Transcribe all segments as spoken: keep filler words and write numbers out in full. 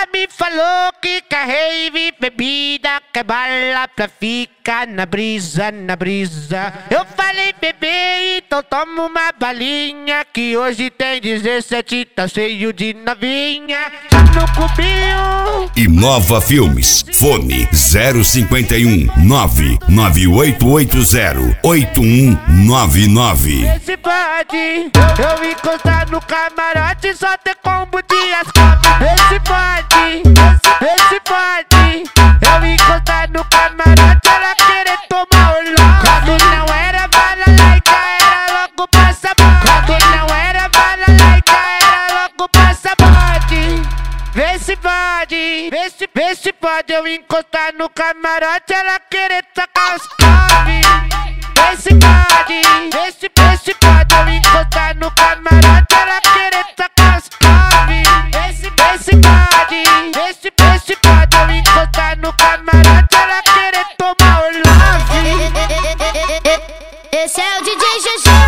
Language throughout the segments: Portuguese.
Ela me falou que quer rave, bebida, quer bala pra ficar na brisa, na brisa. Eu falei, bebê, então toma uma balinha, que hoje tem dezessete, tá cheio de novinha. Já no cubinho. Inova Filmes, fone zero cinquenta e um, nove nove oito oito zero, oito um nove nove. Esse pode eu encostar no camarote, só ter combo de ascalpo. Esse pode, esse pode eu encostar no camarote, ela querer tomar o louco. Quando não era balalaica, era logo passaporte. Quando não era balalaica, era logo passaporte. Vê se pode, vê se, vê se pode eu encostar no camarote, ela querer tacar os cove. Vê se pode, vê se, vê se pode eu encostar no camarote, ela querer tacar os cove. Vê se, vê se pode, vê se, vê se pode eu encostar no camarote, ela querer tomar o love. Esse é o D J G G.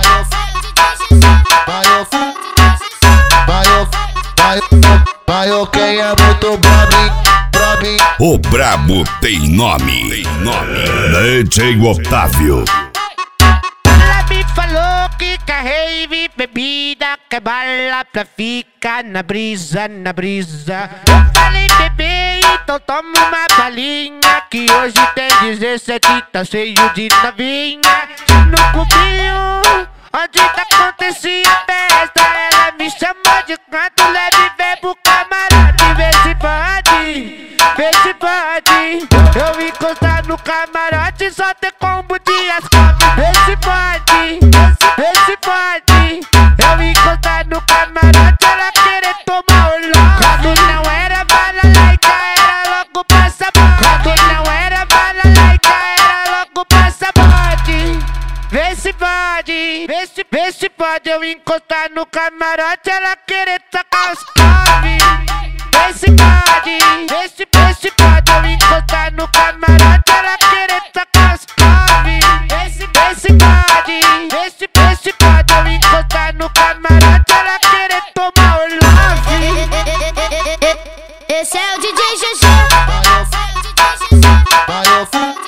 Vai, quem é muito brabo, brabo. O brabo tem nome, tem nome. D J Otávio. Ela me falou que quer rave, bebida, quer bala pra ficar na brisa, na brisa. Eu falei, bebê, então toma uma balinha, que hoje tem dezessete, tá cheio de novinha. No cubinho, onde tá acontecia a festa, ela me chamou de canto leve, vem pro camarote. Vê se pode, vê se pode eu encostar no camarote, só ter combo de ascalpo. Vê se pode, vê se pode eu encostar no camarote, ela querer tomar o louco. Quando não era balalaica, era logo passaporte. Quando não era balalaica, era logo passaporte. Vê se pode, vê se, vê se pode eu encostar no camarote, ela querer tacar os cove. Vê se pode, vê se, vê se pode eu encostar no camarote, ela querer tacar os cove. Vê se, vê se pode, vê se, vê se pode eu encostar no camarote, ela querer tomar o love. Esse é o D J G G.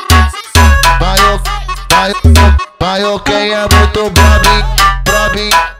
Vai, vai, vai, quem é muito brabo, brabo.